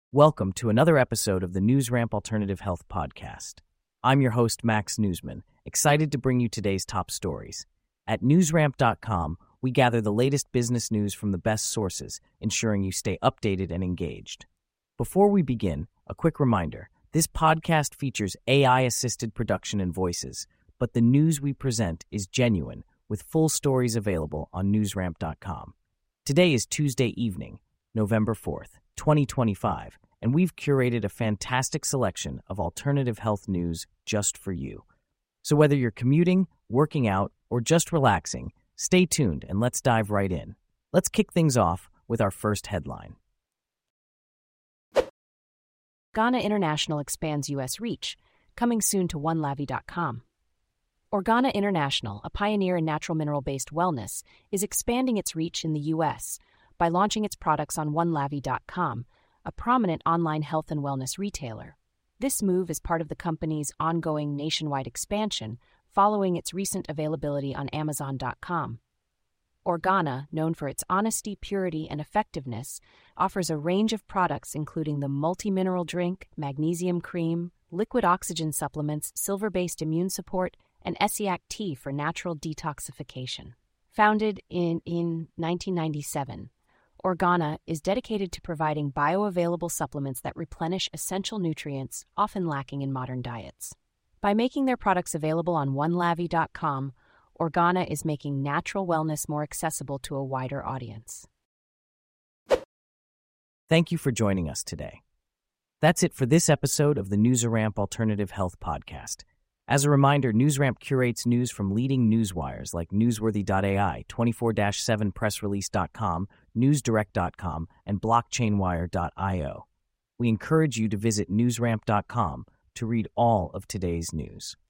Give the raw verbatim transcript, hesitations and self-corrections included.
Welcome to another episode of the NewsRamp Alternative Health Podcast. I'm your host, Max Newsman, excited to bring you today's top stories. At newsramp dot com, we gather the latest business news from the best sources, ensuring you stay updated and engaged. Before we begin, a quick reminder, this podcast features A I-assisted production and voices, but the news we present is genuine, with full stories available on newsramp dot com. Today is Tuesday evening, November fourth, twenty twenty-five, and we've curated a fantastic selection of alternative health news just for you. So whether you're commuting, working out, or just relaxing, stay tuned and let's dive right in. Let's kick things off with our first headline. Organa International expands U S reach, coming soon to one lavi dot com. Organa International, a pioneer in natural mineral-based wellness, is expanding its reach in the U S by launching its products on one lavi dot com, a prominent online health and wellness retailer. This move is part of the company's ongoing nationwide expansion following its recent availability on amazon dot com. Organa, known for its honesty, purity, and effectiveness, offers a range of products including the multi-mineral drink, magnesium cream, liquid oxygen supplements, silver-based immune support, and Essiac tea for natural detoxification. Founded in, in nineteen ninety-seven, Organa is dedicated to providing bioavailable supplements that replenish essential nutrients often lacking in modern diets. By making their products available on one lavi dot com, Organa is making natural wellness more accessible to a wider audience. Thank you for joining us today. That's it for this episode of the NewsRamp Alternative Health Podcast. As a reminder, NewsRamp curates news from leading newswires like newsworthy dot A I, twenty-four seven press release dot com, newsdirect dot com, and blockchainwire dot io. We encourage you to visit newsramp dot com to read all of today's news.